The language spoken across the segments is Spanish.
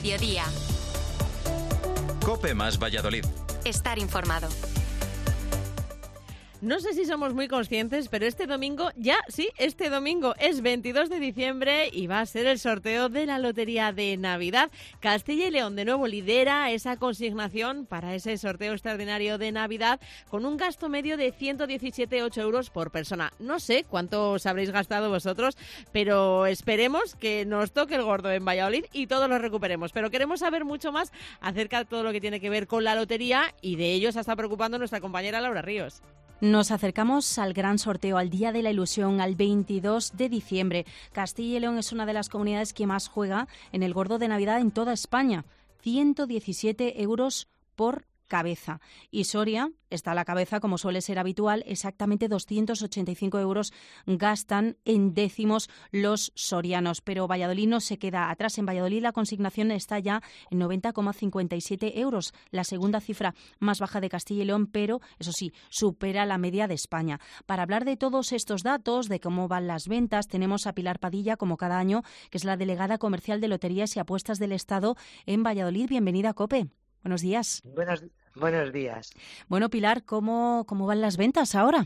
mediodía. COPE más Valladolid. Estar informado. No sé si somos muy conscientes, pero este domingo es 22 de diciembre y va a ser el sorteo de la Lotería de Navidad. Castilla y León de nuevo lidera esa consignación para ese sorteo extraordinario de Navidad con un gasto medio de 117,8 euros por persona. No sé cuántos habréis gastado vosotros, pero esperemos que nos toque el gordo en Valladolid y todos lo recuperemos. Pero queremos saber mucho más acerca de todo lo que tiene que ver con la lotería y de ello se está preocupando nuestra compañera Laura Ríos. Nos acercamos al gran sorteo, al Día de la Ilusión, al 22 de diciembre. Castilla y León es una de las comunidades que más juega en el gordo de Navidad en toda España. 117 euros por cabeza. Y Soria está a la cabeza, como suele ser habitual, exactamente 285 euros gastan en décimos los sorianos. Pero Valladolid no se queda atrás. En Valladolid la consignación está ya en 90,57 euros, la segunda cifra más baja de Castilla y León, pero, eso sí, supera la media de España. Para hablar de todos estos datos, de cómo van las ventas, tenemos a Pilar Padilla, como cada año, que es la delegada comercial de Loterías y Apuestas del Estado en Valladolid. Bienvenida a COPE. Buenos días. Buenos días. Bueno, Pilar, ¿cómo van las ventas ahora?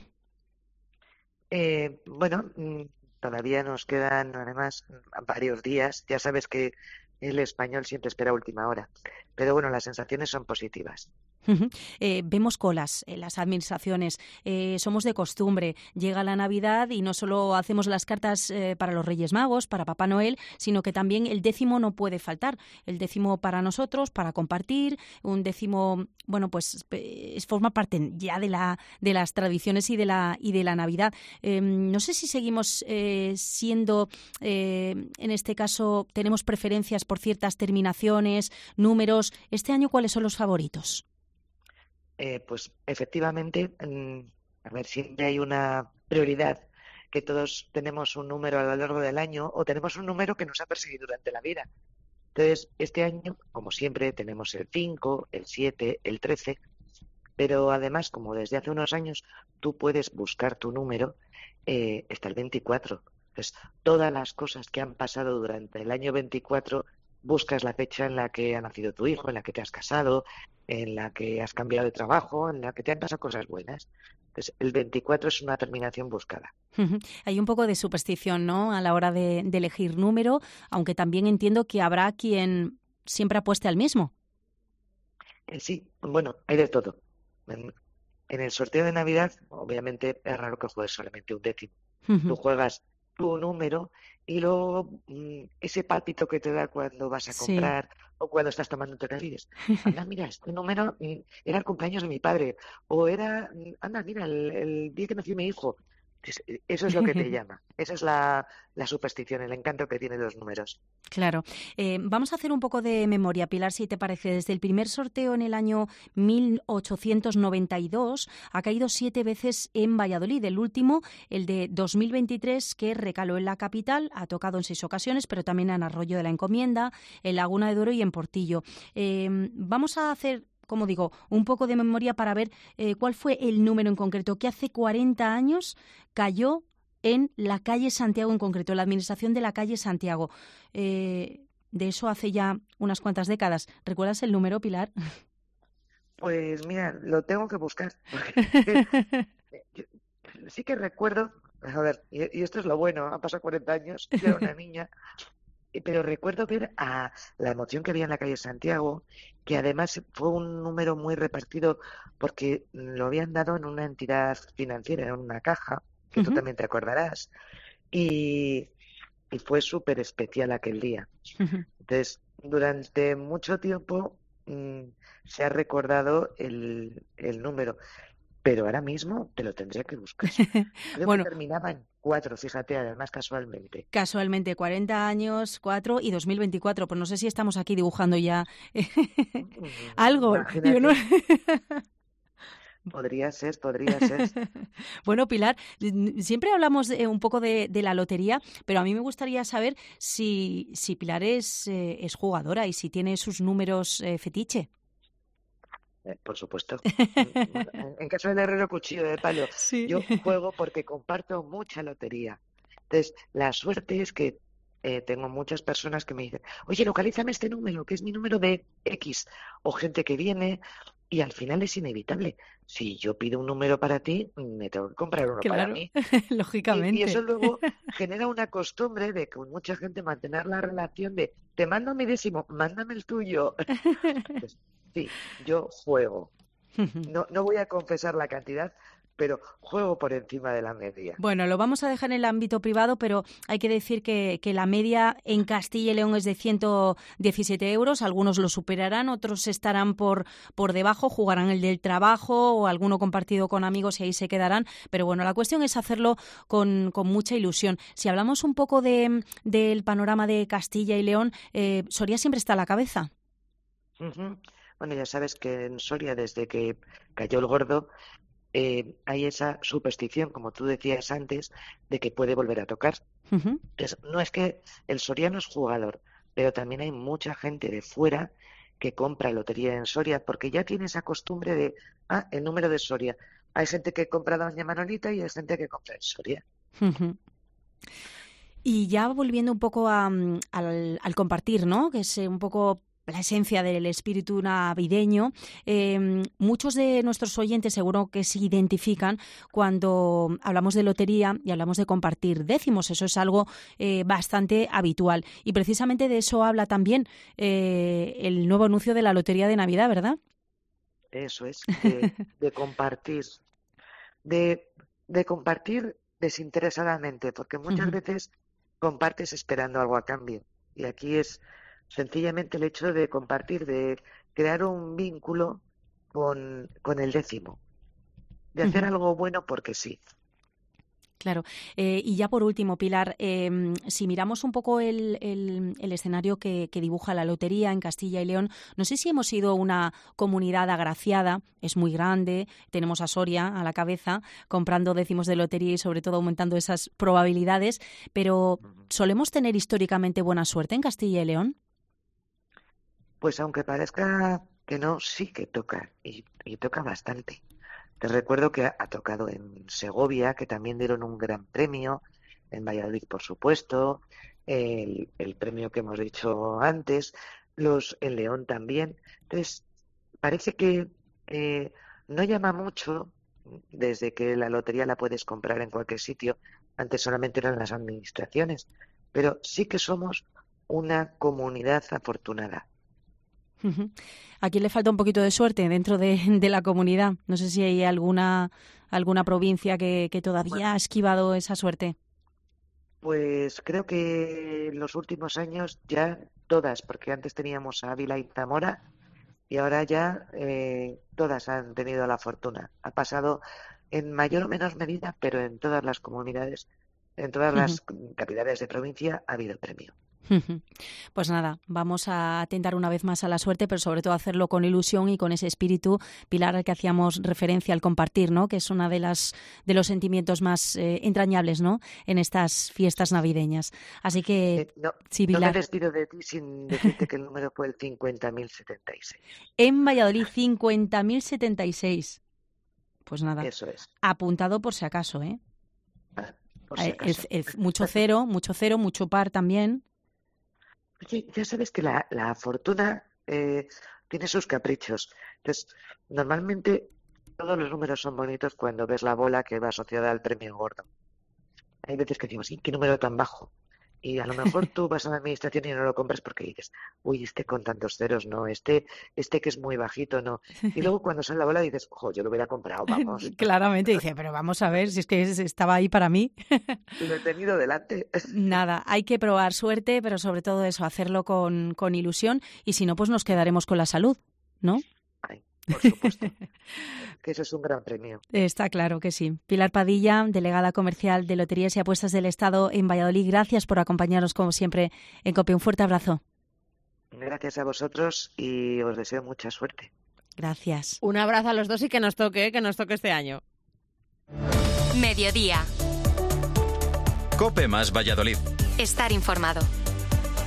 Todavía nos quedan, además, varios días. Ya sabes que el español siempre espera última hora. Pero bueno, las sensaciones son positivas. Vemos colas en las administraciones, somos de costumbre, llega la Navidad y no solo hacemos las cartas para los Reyes Magos, para Papá Noel, sino que también el décimo no puede faltar, el décimo para nosotros, para compartir, un décimo, forma parte ya de las tradiciones y de la Navidad. No sé si seguimos siendo, en este caso, tenemos preferencias por ciertas terminaciones, números. Este año, ¿cuáles son los favoritos? Pues efectivamente, siempre hay una prioridad, que todos tenemos un número a lo largo del año o tenemos un número que nos ha perseguido durante la vida. Entonces, este año, como siempre, tenemos el 5, el 7, el 13, pero además, como desde hace unos años, tú puedes buscar tu número hasta el 24. Entonces, todas las cosas que han pasado durante el año 24, buscas la fecha en la que ha nacido tu hijo, en la que te has casado, en la que has cambiado de trabajo, en la que te han pasado cosas buenas. Entonces, el 24 es una terminación buscada. Hay un poco de superstición, ¿no?, a la hora de elegir número, aunque también entiendo que habrá quien siempre apueste al mismo. Sí, bueno, hay de todo. En el sorteo de Navidad, obviamente, es raro que juegues solamente un décimo. Tú juegas tu número y luego ese pálpito que te da cuando vas a comprar o cuando estás tomando te dices, anda, mira, este número era el cumpleaños de mi padre, o era, anda, mira, el día que nació mi hijo. Eso es lo que te llama. Esa es la superstición, el encanto que tienen los números. Claro. Vamos a hacer un poco de memoria, Pilar, si te parece. Desde el primer sorteo en el año 1892 ha caído 7 veces en Valladolid. El último, el de 2023, que recaló en la capital, ha tocado en 6 ocasiones, pero también en Arroyo de la Encomienda, en Laguna de Duero y en Portillo. Vamos a hacer, como digo, un poco de memoria para ver cuál fue el número en concreto que hace 40 años cayó en la calle Santiago en concreto, en la administración de la calle Santiago. De eso hace ya unas cuantas décadas. ¿Recuerdas el número, Pilar? Pues mira, lo tengo que buscar. Yo sí que recuerdo, a ver, y esto es lo bueno, han pasado 40 años, yo era una niña, pero recuerdo ver a la emoción que había en la calle Santiago, que además fue un número muy repartido porque lo habían dado en una entidad financiera, en una caja, que tú también te acordarás, y fue súper especial aquel día. Entonces, durante mucho tiempo se ha recordado el número, pero ahora mismo te lo tendría que buscar. Creo que terminaba en 4, fíjate, además casualmente. Casualmente, 40 años, 4 y 2024. Pues no sé si estamos aquí dibujando ya algo. Imagínate. Podría ser. Bueno, Pilar, siempre hablamos un poco de la lotería, pero a mí me gustaría saber si Pilar es jugadora y si tiene sus números fetiche. Por supuesto. En caso del herrero, cuchillo de palo. Sí. Yo juego porque comparto mucha lotería. Entonces, la suerte es que tengo muchas personas que me dicen, oye, localízame este número, que es mi número de X, o gente que viene, y al final es inevitable. Si yo pido un número para ti, me tengo que comprar uno para mí. Lógicamente. Y eso luego genera una costumbre de con mucha gente mantener la relación de, te mando mi décimo, mándame el tuyo. Pues, sí, yo juego. No voy a confesar la cantidad, pero juego por encima de la media. Bueno, lo vamos a dejar en el ámbito privado, pero hay que decir que la media en Castilla y León es de 117 euros. Algunos lo superarán, otros estarán por debajo, jugarán el del trabajo o alguno compartido con amigos y ahí se quedarán. Pero bueno, la cuestión es hacerlo con mucha ilusión. Si hablamos un poco del panorama de Castilla y León, Soria siempre está a la cabeza. Uh-huh. Bueno, ya sabes que en Soria, desde que cayó el Gordo, hay esa superstición, como tú decías antes, de que puede volver a tocar. Uh-huh. Entonces, no es que el soriano es jugador, pero también hay mucha gente de fuera que compra lotería en Soria porque ya tiene esa costumbre de, el número de Soria. Hay gente que compra Doña Manolita y hay gente que compra en Soria. Uh-huh. Y ya volviendo un poco al compartir, ¿no? Que es un poco la esencia del espíritu navideño. Muchos de nuestros oyentes seguro que se identifican cuando hablamos de lotería y hablamos de compartir décimos. Eso es algo bastante habitual. Y precisamente de eso habla también el nuevo anuncio de la Lotería de Navidad, ¿verdad? Eso es, de compartir. De compartir desinteresadamente, porque muchas veces compartes esperando algo a cambio. Y aquí es sencillamente el hecho de compartir, de crear un vínculo con el décimo, de hacer algo bueno porque sí. Claro. Y ya por último, Pilar, si miramos un poco el escenario que dibuja la lotería en Castilla y León, no sé si hemos sido una comunidad agraciada, es muy grande, tenemos a Soria a la cabeza comprando décimos de lotería y sobre todo aumentando esas probabilidades, pero ¿solemos tener históricamente buena suerte en Castilla y León? Pues aunque parezca que no, sí que toca, y toca bastante. Te recuerdo que ha tocado en Segovia, que también dieron un gran premio, en Valladolid, por supuesto, el premio que hemos dicho antes, en León también. Entonces, parece que no llama mucho desde que la lotería la puedes comprar en cualquier sitio. Antes solamente eran las administraciones, pero sí que somos una comunidad afortunada. ¿A quién le falta un poquito de suerte dentro de la comunidad? No sé si hay alguna provincia que todavía ha esquivado esa suerte. Pues creo que en los últimos años ya todas, porque antes teníamos a Ávila y Zamora y ahora ya todas han tenido la fortuna. Ha pasado en mayor o menor medida, pero en todas las comunidades, en todas las capitales de provincia ha habido premio. Pues nada, vamos a atentar una vez más a la suerte, pero sobre todo hacerlo con ilusión y con ese espíritu, Pilar, al que hacíamos referencia al compartir, ¿no? Que es una de los sentimientos más entrañables, ¿no? En estas fiestas navideñas. Así que, sí, Pilar. No me despido de ti sin decirte que el número fue el 50.076. En Valladolid, 50.076. Pues nada, eso es. Apuntado por si acaso, ¿eh? Por si acaso. Mucho cero, mucho par también. Oye, ya sabes que la fortuna tiene sus caprichos. Entonces, normalmente todos los números son bonitos cuando ves la bola que va asociada al premio gordo. Hay veces que decimos, ¿qué número tan bajo? Y a lo mejor tú vas a la administración y no lo compras porque dices, uy, este con tantos ceros no, este que es muy bajito no. Y luego cuando sale la bola dices, ojo, yo lo hubiera comprado, vamos. Claramente, dice, pero vamos a ver, si es que estaba ahí para mí. Lo he tenido delante. Nada, hay que probar suerte, pero sobre todo eso, hacerlo con ilusión y si no, pues nos quedaremos con la salud, ¿no? Ay, por supuesto. Que eso es un gran premio. Está claro que sí. Pilar Padilla, delegada comercial de Loterías y Apuestas del Estado en Valladolid, gracias por acompañarnos como siempre en COPE. Un fuerte abrazo. Gracias a vosotros y os deseo mucha suerte. Gracias. Un abrazo a los dos y que nos toque este año. Mediodía. COPE más Valladolid. Estar informado.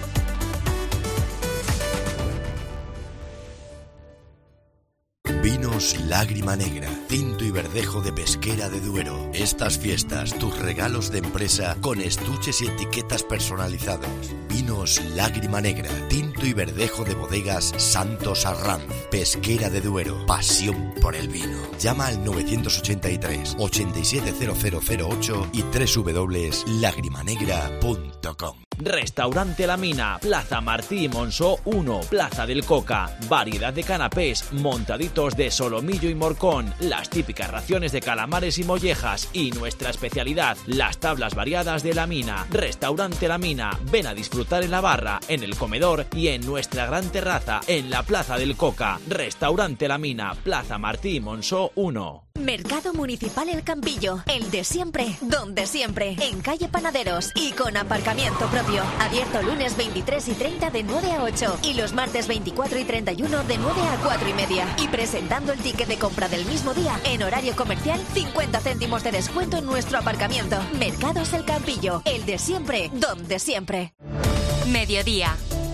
Vino Vinos Lágrima Negra, tinto y verdejo de Pesquera de Duero. Estas fiestas, tus regalos de empresa con estuches y etiquetas personalizados. Vinos Lágrima Negra, tinto y verdejo de bodegas Santos Arranz, Pesquera de Duero. Pasión por el vino. Llama al 983 870008 y www.lagrimanegra.com. Restaurante La Mina, Plaza Martí y Montsó 1, Plaza del Coca. Variedad de canapés, montaditos de solomillo y morcón, las típicas raciones de calamares y mollejas y nuestra especialidad, las tablas variadas de La Mina. Restaurante La Mina, ven a disfrutar en la barra, en el comedor y en nuestra gran terraza en la Plaza del Coca. Restaurante La Mina, Plaza Martí y Montsó 1. Mercado Municipal El Campillo, el de siempre, donde siempre, en calle Panaderos y con aparcamiento propio. Abierto lunes 23 y 30 de 9 a 8 y los martes 24 y 31 de 9 a 4 y media. Y presentando el ticket de compra del mismo día en horario comercial, 50 céntimos de descuento en nuestro aparcamiento. Mercados El Campillo, el de siempre, donde siempre. Mediodía.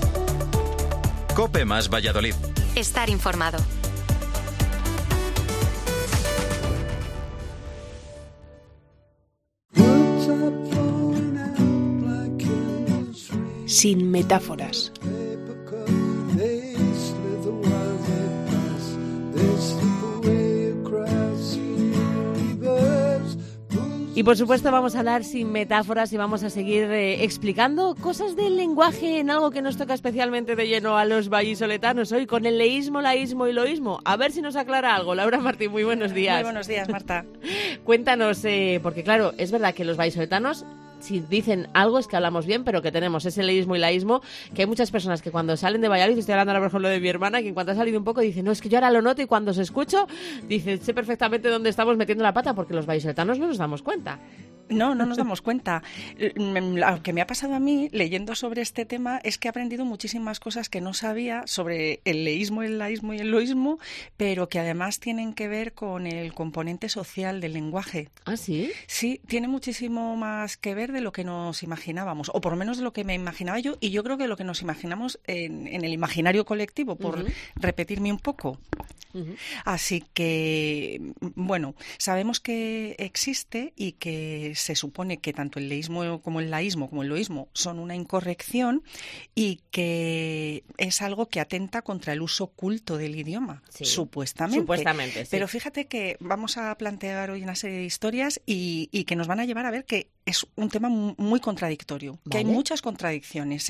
COPE más Valladolid. Estar informado. Sin metáforas. Y por supuesto vamos a hablar sin metáforas y vamos a seguir explicando cosas del lenguaje en algo que nos toca especialmente de lleno a los vallisoletanos hoy, con el leísmo, laísmo y loísmo. A ver si nos aclara algo. Laura Martín, muy buenos días. Muy buenos días, Marta. Cuéntanos, porque claro, es verdad que los vallisoletanos, si dicen algo es que hablamos bien, pero que tenemos ese leísmo y laísmo, que hay muchas personas que cuando salen de Valladolid, estoy hablando ahora por ejemplo de mi hermana, que en cuanto ha salido un poco dice, no, es que yo ahora lo noto, y cuando se escucho, dice, sé perfectamente dónde estamos metiendo la pata, porque los vallisoletanos no nos damos cuenta. No nos damos cuenta. Lo que me ha pasado a mí leyendo sobre este tema es que he aprendido muchísimas cosas que no sabía sobre el leísmo, el laísmo y el loísmo, pero que además tienen que ver con el componente social del lenguaje. ¿Ah, sí? Sí, tiene muchísimo más que ver de lo que nos imaginábamos, o por lo menos de lo que me imaginaba yo, y yo creo que lo que nos imaginamos en el imaginario colectivo, por repetirme un poco. Así que, bueno, sabemos que existe y que se supone que tanto el leísmo como el laísmo como el loísmo son una incorrección y que es algo que atenta contra el uso culto del idioma, sí, supuestamente. Supuestamente, sí. Pero fíjate que vamos a plantear hoy una serie de historias y que nos van a llevar a ver que es un tema muy contradictorio, que hay muchas contradicciones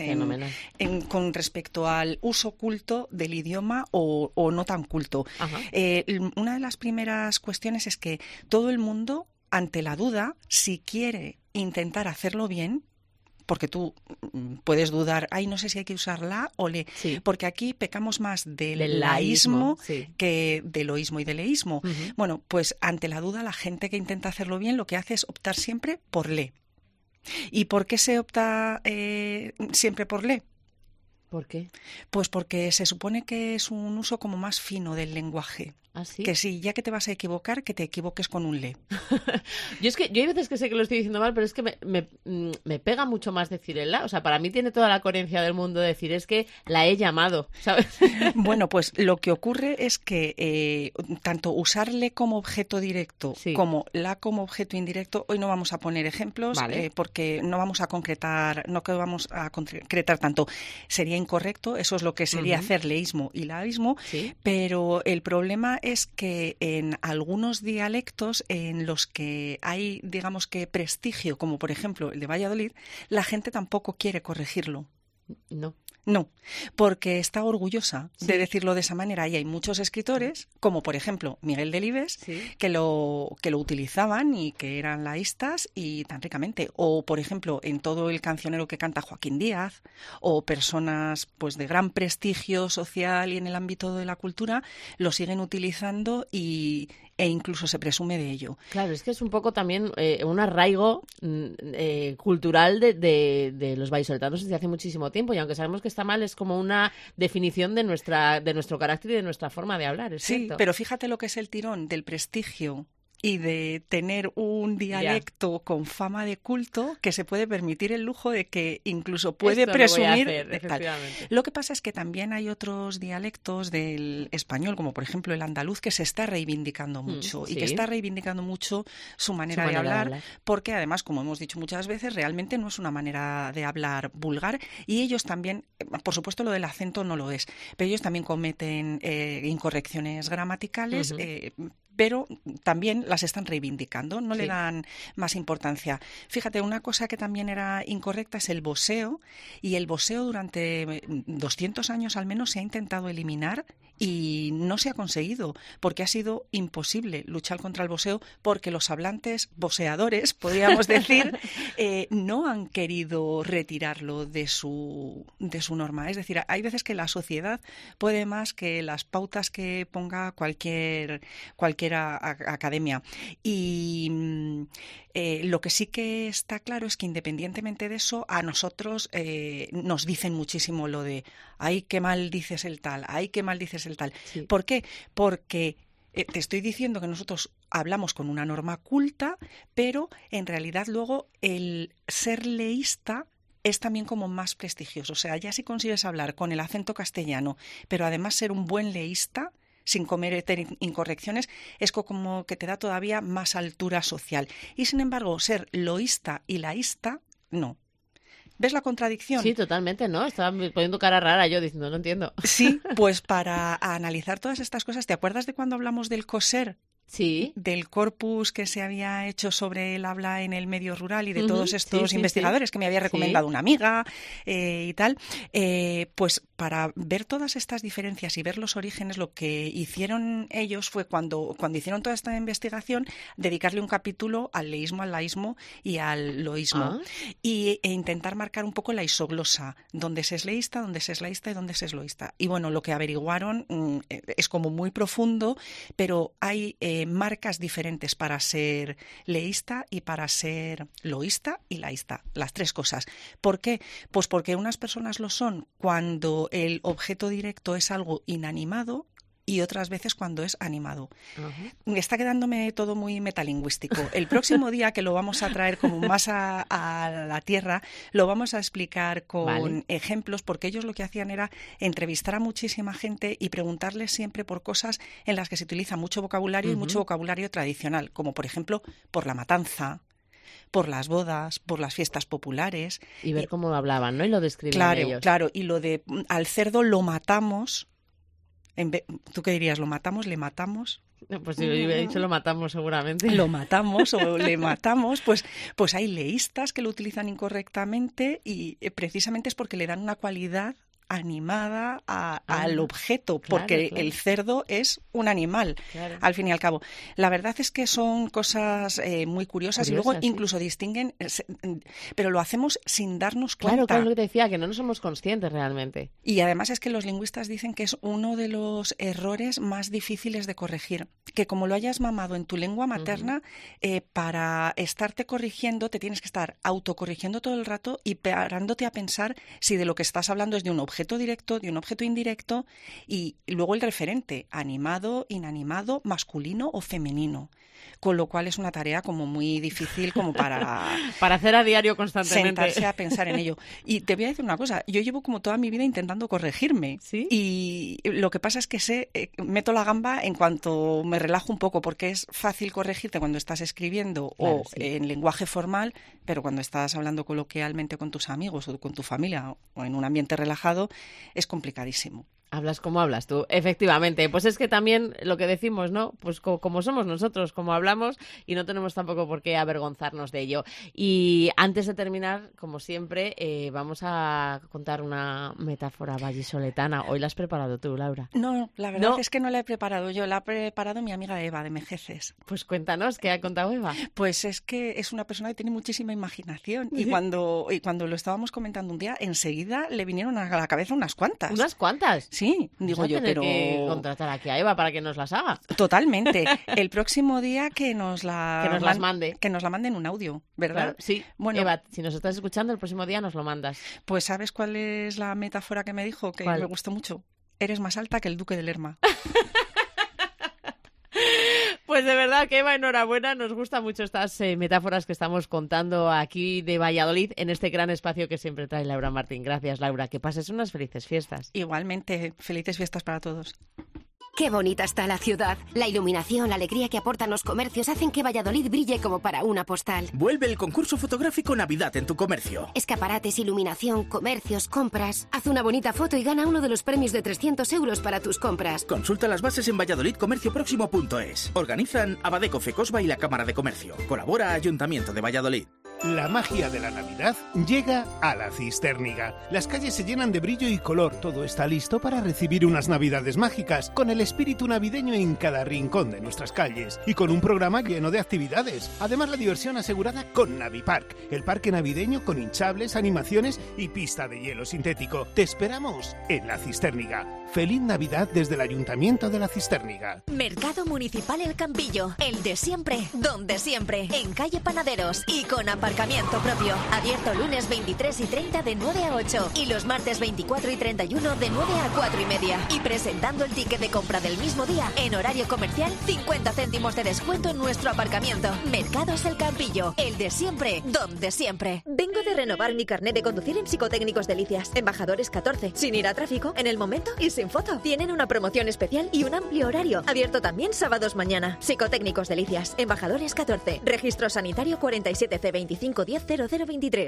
con respecto al uso culto del idioma o no tan culto. Una de las primeras cuestiones es que todo el mundo, ante la duda, si quiere intentar hacerlo bien, porque tú puedes dudar, no sé si hay que usar la o le, sí, porque aquí pecamos más del laísmo sí, que del loísmo y del leísmo. Bueno, pues ante la duda, la gente que intenta hacerlo bien lo que hace es optar siempre por le. ¿Y por qué se opta siempre por le? ¿Por qué? Pues porque se supone que es un uso como más fino del lenguaje. ¿Ah, sí? Que sí, ya que te vas a equivocar, que te equivoques con un le. Yo hay veces que sé que lo estoy diciendo mal, pero es que me pega mucho más decir el la. O sea, para mí tiene toda la coherencia del mundo decir, es que la he llamado, ¿sabes? Bueno, pues lo que ocurre es que tanto usarle como objeto directo como la como objeto indirecto, hoy no vamos a poner ejemplos, vale, porque no vamos a concretar tanto. Sería incorrecto, eso es lo que sería hacer leísmo y laísmo, ¿sí? Pero el problema es que en algunos dialectos en los que hay, digamos que prestigio, como por ejemplo el de Valladolid, la gente tampoco quiere corregirlo. No, porque está orgullosa de decirlo de esa manera. Y hay muchos escritores, como por ejemplo Miguel Delibes, que lo utilizaban y que eran laístas y tan ricamente. O por ejemplo en todo el cancionero que canta Joaquín Díaz, o personas pues de gran prestigio social y en el ámbito de la cultura, lo siguen utilizando e incluso se presume de ello. Claro, es que es un poco también un arraigo cultural de los vallisoletanos desde hace muchísimo tiempo, y aunque sabemos que está mal, es como una definición de nuestro carácter y de nuestra forma de hablar, ¿es cierto? Sí, pero fíjate lo que es el tirón del prestigio y de tener un dialecto con fama de culto que se puede permitir el lujo de que incluso puede Esto presumir. Lo voy a hacer, efectivamente. Lo que pasa es que también hay otros dialectos del español, como por ejemplo el andaluz, que se está reivindicando mucho y que está reivindicando mucho su manera de hablar, porque además, como hemos dicho muchas veces, realmente no es una manera de hablar vulgar, y ellos también, por supuesto lo del acento no lo es, pero ellos también cometen incorrecciones gramaticales, pero también las están reivindicando, no le dan más importancia. Fíjate, una cosa que también era incorrecta es el voseo, y el voseo durante 200 años al menos se ha intentado eliminar y no se ha conseguido, porque ha sido imposible luchar contra el voseo, porque los hablantes voseadores, podríamos decir, no han querido retirarlo de su norma. Es decir, hay veces que la sociedad puede más que las pautas que ponga cualquier academia. Y lo que sí que está claro es que independientemente de eso, a nosotros nos dicen muchísimo lo de ¡ay, qué mal dices el tal! ¡Ay, qué mal dices el tal! Sí. ¿Por qué? Porque te estoy diciendo que nosotros hablamos con una norma culta, pero en realidad luego el ser leísta es también como más prestigioso. O sea, ya si consigues hablar con el acento castellano, pero además ser un buen leísta, sin cometer incorrecciones, es como que te da todavía más altura social. Y sin embargo, ser loísta y laísta, no. ¿Ves la contradicción? Sí, totalmente, ¿no? Estaba poniendo cara rara yo diciendo, no entiendo. Sí, pues para analizar todas estas cosas, ¿te acuerdas de cuando hablamos del coser? Sí. Del corpus que se había hecho sobre el habla en el medio rural y de todos estos investigadores que me había recomendado una amiga y tal, pues para ver todas estas diferencias y ver los orígenes, lo que hicieron ellos fue cuando hicieron toda esta investigación, dedicarle un capítulo al leísmo, al laísmo y al loísmo, e intentar marcar un poco la isoglosa, dónde se es leísta, dónde se es laísta y dónde se es loísta. Y bueno, lo que averiguaron es como muy profundo, pero hay marcas diferentes para ser leísta y para ser loísta y laísta, las tres cosas. ¿Por qué? Pues porque unas personas lo son cuando el objeto directo es algo inanimado y otras veces cuando es animado. Está quedándome todo muy metalingüístico. El próximo día, que lo vamos a traer como más a la tierra, lo vamos a explicar con ejemplos, porque ellos lo que hacían era entrevistar a muchísima gente y preguntarles siempre por cosas en las que se utiliza mucho vocabulario y mucho vocabulario tradicional, como por ejemplo por la matanza, por las bodas, por las fiestas populares. Y ver cómo hablaban, ¿no? Y lo describían ellos. Claro, y lo de al cerdo lo matamos. ¿Tú qué dirías? ¿Lo matamos? ¿Le matamos? Pues si hubiera dicho lo matamos seguramente. Lo matamos o le matamos, pues hay leístas que lo utilizan incorrectamente y precisamente es porque le dan una cualidad animada al objeto, porque el cerdo es un animal, al fin y al cabo. La verdad es que son cosas muy curiosas y luego incluso distinguen, pero lo hacemos sin darnos cuenta. Claro, es lo que te decía, que no nos somos conscientes realmente. Y además es que los lingüistas dicen que es uno de los errores más difíciles de corregir, que como lo hayas mamado en tu lengua materna, para estarte corrigiendo te tienes que estar autocorrigiendo todo el rato y parándote a pensar si de lo que estás hablando es de un objeto directo, de un objeto indirecto, y luego el referente, animado, inanimado, masculino o femenino. Con lo cual es una tarea como muy difícil como para hacer a diario constantemente. Sentarse a pensar en ello. Y te voy a decir una cosa, yo llevo como toda mi vida intentando corregirme. ¿Sí? Y lo que pasa es que meto la gamba en cuanto me relajo un poco, porque es fácil corregirte cuando estás escribiendo en lenguaje formal, pero cuando estás hablando coloquialmente con tus amigos o con tu familia o en un ambiente relajado es complicadísimo. Hablas como hablas tú, efectivamente. Pues es que también lo que decimos, ¿no? Pues como somos nosotros, como hablamos, y no tenemos tampoco por qué avergonzarnos de ello. Y antes de terminar, como siempre, vamos a contar una metáfora vallisoletana. Hoy la has preparado tú, Laura. No, la verdad es que no la he preparado yo, la ha preparado mi amiga Eva de Mejeces. Pues cuéntanos, ¿qué ha contado Eva? Pues es que es una persona que tiene muchísima imaginación y cuando lo estábamos comentando un día, enseguida le vinieron a la cabeza unas cuantas. ¿Unas cuantas? Sí, digo yo, pero que contratar aquí a Eva para que nos las haga. Totalmente. El próximo día que nos las mande. Que nos la manden un audio, ¿verdad? Claro, sí. Bueno, Eva, si nos estás escuchando, el próximo día nos lo mandas. Pues ¿sabes cuál es la metáfora que me dijo? Que me gustó mucho. Eres más alta que el duque de Lerma. Pues de verdad que Eva, enhorabuena, nos gustan mucho estas metáforas que estamos contando aquí de Valladolid en este gran espacio que siempre trae Laura Martín. Gracias, Laura, que pases unas felices fiestas. Igualmente, felices fiestas para todos. Qué bonita está la ciudad. La iluminación, la alegría que aportan los comercios hacen que Valladolid brille como para una postal. Vuelve el concurso fotográfico Navidad en tu comercio. Escaparates, iluminación, comercios, compras. Haz una bonita foto y gana uno de los premios de 300 euros para tus compras. Consulta las bases en valladolidcomercioproximo.es. Organizan Abadeco, Fecosba y la Cámara de Comercio. Colabora Ayuntamiento de Valladolid. La magia de la Navidad llega a la Cisterniga. Las calles se llenan de brillo y color. Todo está listo para recibir unas Navidades mágicas, con el espíritu navideño en cada rincón de nuestras calles y con un programa lleno de actividades. Además, la diversión asegurada con Navipark, el parque navideño con hinchables, animaciones y pista de hielo sintético. Te esperamos en la Cisterniga. Feliz Navidad desde el Ayuntamiento de la Cisterniga. Mercado Municipal El Campillo, el de siempre, donde siempre, en calle Panaderos y con aparcamiento propio. Abierto lunes 23 y 30 de 9 a 8 y los martes 24 y 31 de 9 a 4 y media. Y presentando el ticket de compra del mismo día en horario comercial, 50 céntimos de descuento en nuestro aparcamiento. Mercados El Campillo, el de siempre, donde siempre. Vengo de renovar mi carnet de conducir en Psicotécnicos Delicias. Embajadores 14, sin ir a tráfico, en el momento y sin foto. Tienen una promoción especial y un amplio horario. Abierto también sábados mañana. Psicotécnicos Delicias, Embajadores 14. Registro sanitario 47C25100023.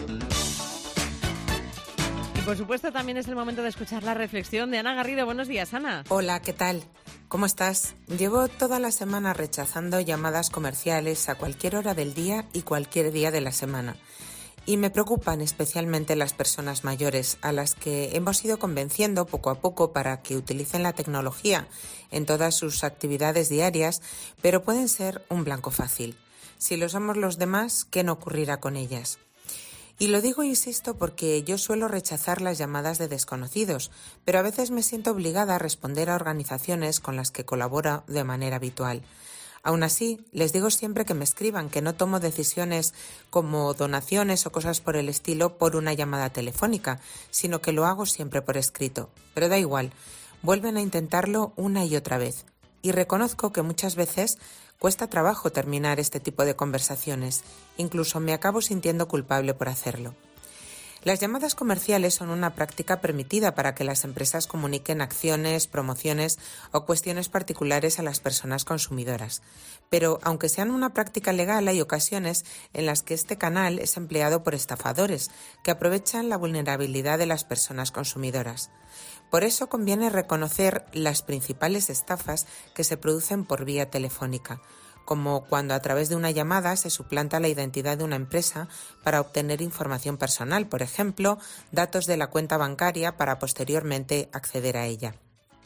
Y por supuesto también es el momento de escuchar la reflexión de Ana Garrido. Buenos días, Ana. Hola, ¿qué tal? ¿Cómo estás? Llevo toda la semana rechazando llamadas comerciales a cualquier hora del día y cualquier día de la semana. Y me preocupan especialmente las personas mayores, a las que hemos ido convenciendo poco a poco para que utilicen la tecnología en todas sus actividades diarias, pero pueden ser un blanco fácil. Si lo somos los demás, ¿qué no ocurrirá con ellas? Y lo digo, insisto, porque yo suelo rechazar las llamadas de desconocidos, pero a veces me siento obligada a responder a organizaciones con las que colaboro de manera habitual. Aún así, les digo siempre que me escriban, que no tomo decisiones como donaciones o cosas por el estilo por una llamada telefónica, sino que lo hago siempre por escrito. Pero da igual, vuelven a intentarlo una y otra vez. Y reconozco que muchas veces cuesta trabajo terminar este tipo de conversaciones, incluso me acabo sintiendo culpable por hacerlo. Las llamadas comerciales son una práctica permitida para que las empresas comuniquen acciones, promociones o cuestiones particulares a las personas consumidoras. Pero, aunque sean una práctica legal, hay ocasiones en las que este canal es empleado por estafadores que aprovechan la vulnerabilidad de las personas consumidoras. Por eso conviene reconocer las principales estafas que se producen por vía telefónica, como cuando a través de una llamada se suplanta la identidad de una empresa para obtener información personal, por ejemplo, datos de la cuenta bancaria para posteriormente acceder a ella.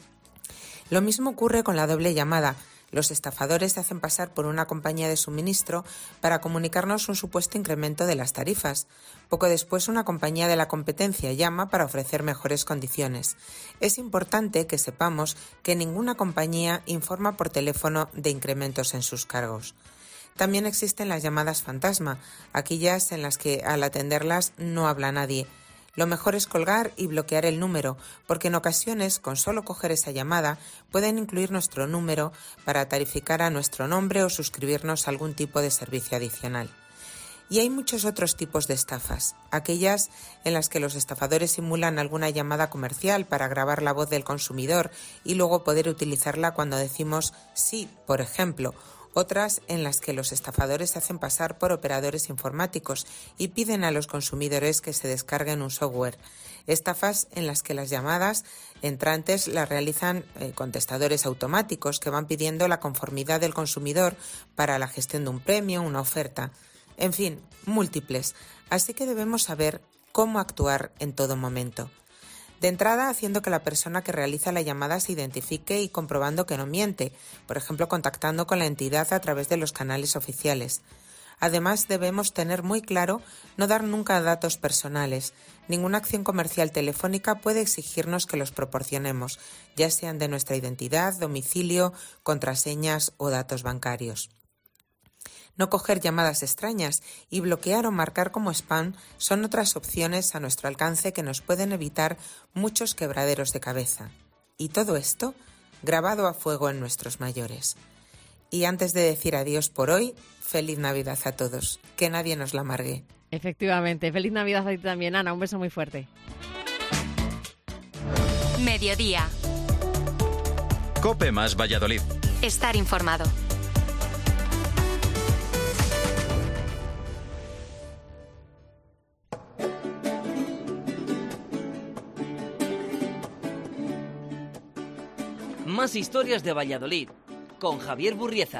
Lo mismo ocurre con la doble llamada. Los estafadores se hacen pasar por una compañía de suministro para comunicarnos un supuesto incremento de las tarifas. Poco después, una compañía de la competencia llama para ofrecer mejores condiciones. Es importante que sepamos que ninguna compañía informa por teléfono de incrementos en sus cargos. También existen las llamadas fantasma, aquellas en las que al atenderlas no habla nadie. Lo mejor es colgar y bloquear el número, porque en ocasiones, con solo coger esa llamada, pueden incluir nuestro número para tarificar a nuestro nombre o suscribirnos a algún tipo de servicio adicional. Y hay muchos otros tipos de estafas, aquellas en las que los estafadores simulan alguna llamada comercial para grabar la voz del consumidor y luego poder utilizarla cuando decimos sí, por ejemplo. Otras en las que los estafadores se hacen pasar por operadores informáticos y piden a los consumidores que se descarguen un software. Estafas en las que las llamadas entrantes las realizan contestadores automáticos que van pidiendo la conformidad del consumidor para la gestión de un premio, una oferta. En fin, múltiples. Así que debemos saber cómo actuar en todo momento. De entrada, haciendo que la persona que realiza la llamada se identifique y comprobando que no miente, por ejemplo, contactando con la entidad a través de los canales oficiales. Además, debemos tener muy claro no dar nunca datos personales. Ninguna acción comercial telefónica puede exigirnos que los proporcionemos, ya sean de nuestra identidad, domicilio, contraseñas o datos bancarios. No coger llamadas extrañas y bloquear o marcar como spam son otras opciones a nuestro alcance que nos pueden evitar muchos quebraderos de cabeza. Y todo esto grabado a fuego en nuestros mayores. Y antes de decir adiós por hoy, feliz Navidad a todos. Que nadie nos la amargue. Efectivamente. Feliz Navidad a ti también, Ana. Un beso muy fuerte. Mediodía. COPE más Valladolid. Estar informado. Más historias de Valladolid, con Javier Burrieza.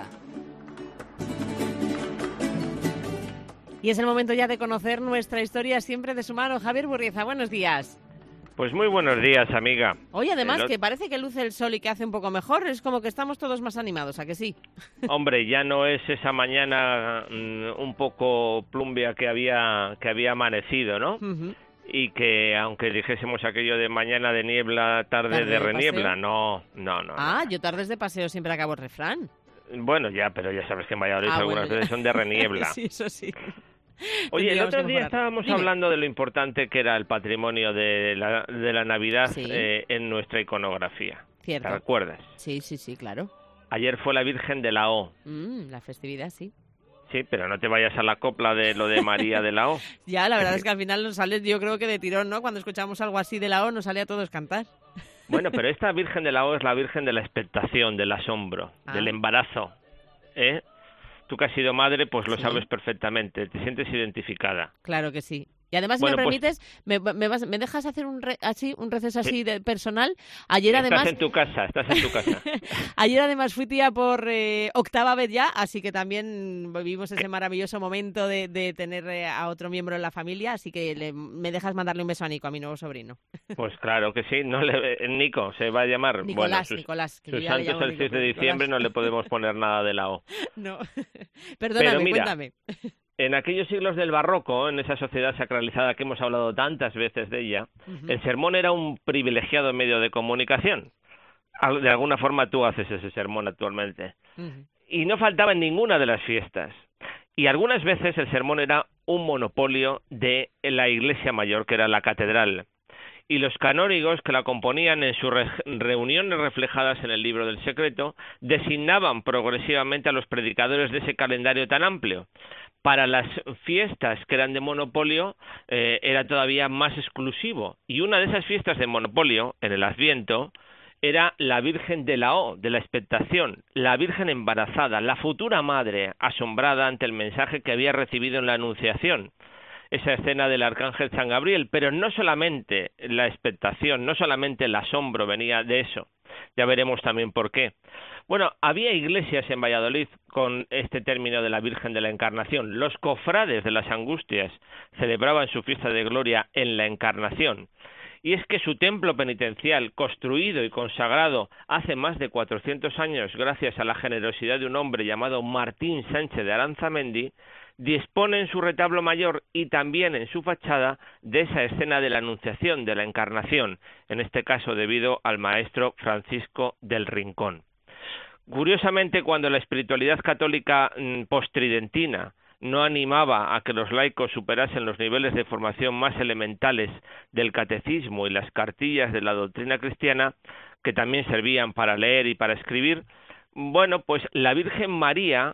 Y es el momento ya de conocer nuestra historia siempre de su mano. Javier Burrieza, buenos días. Pues muy buenos días, amiga. Hoy además que parece que luce el sol y que hace un poco mejor, es como que estamos todos más animados, ¿a que sí? Hombre, ya no es esa mañana un poco plumbia que había amanecido, ¿no? Uh-huh. Y que aunque dijésemos aquello de mañana de niebla, tarde de reniebla, no. Ah, yo tardes de paseo siempre acabo el refrán. Bueno, ya, pero ya sabes que en Valladolid algunas veces son de reniebla. Sí, eso sí. Oye, el otro día estábamos hablando de lo importante que era el patrimonio de la Navidad en nuestra iconografía. Cierto. ¿Te recuerdas? Sí, claro. Ayer fue la Virgen de la O. La festividad, sí. Sí, pero no te vayas a la copla de lo de María de la O. Ya, la verdad es que al final nos sale, yo creo que de tirón, ¿no? Cuando escuchamos algo así de la O, nos sale a todos cantar. Bueno, pero esta Virgen de la O es la Virgen de la expectación, del asombro, del embarazo, ¿eh? Tú que has sido madre, pues lo sabes perfectamente, te sientes identificada. Claro que sí. Y además, si me permites, ¿me dejas hacer un receso así de personal? Ayer estás en tu casa. Ayer además fui tía por octava vez ya, así que también vivimos ese maravilloso momento de tener a otro miembro en la familia, así que me dejas mandarle un beso a Nico, a mi nuevo sobrino. Pues claro que sí, Nico se va a llamar. Nicolás. Sus santos el 6 de diciembre no le podemos poner nada de la O. No, perdóname, mira, cuéntame. En aquellos siglos del barroco, en esa sociedad sacralizada que hemos hablado tantas veces de ella, el sermón era un privilegiado medio de comunicación. De alguna forma tú haces ese sermón actualmente. Y no faltaba en ninguna de las fiestas. Y algunas veces el sermón era un monopolio de la iglesia mayor, que era la catedral. Y los canónigos que la componían en sus reuniones reflejadas en el libro del secreto designaban progresivamente a los predicadores de ese calendario tan amplio. Para las fiestas que eran de monopolio era todavía más exclusivo. Y una de esas fiestas de monopolio, en el Adviento, era la Virgen de la O, de la expectación, la Virgen embarazada, la futura madre asombrada ante el mensaje que había recibido en la Anunciación. Esa escena del arcángel San Gabriel, pero no solamente la expectación, no solamente el asombro venía de eso, ya veremos también por qué. Bueno, había iglesias en Valladolid con este término de la Virgen de la Encarnación. Los cofrades de las Angustias celebraban su fiesta de gloria en la Encarnación. Y es que su templo penitencial, construido y consagrado hace más de 400 años gracias a la generosidad de un hombre llamado Martín Sánchez de Aranzamendi, dispone en su retablo mayor y también en su fachada de esa escena de la Anunciación, de la Encarnación, en este caso debido al maestro Francisco del Rincón. Curiosamente, cuando la espiritualidad católica postridentina no animaba a que los laicos superasen los niveles de formación más elementales del catecismo y las cartillas de la doctrina cristiana, que también servían para leer y para escribir, bueno, pues la Virgen María,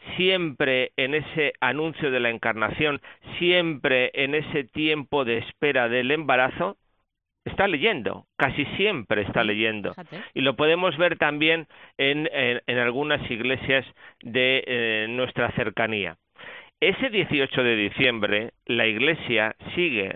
siempre en ese anuncio de la Encarnación, siempre en ese tiempo de espera del embarazo, está leyendo, casi siempre está leyendo. Y lo podemos ver también en algunas iglesias de nuestra cercanía. Ese 18 de diciembre la Iglesia sigue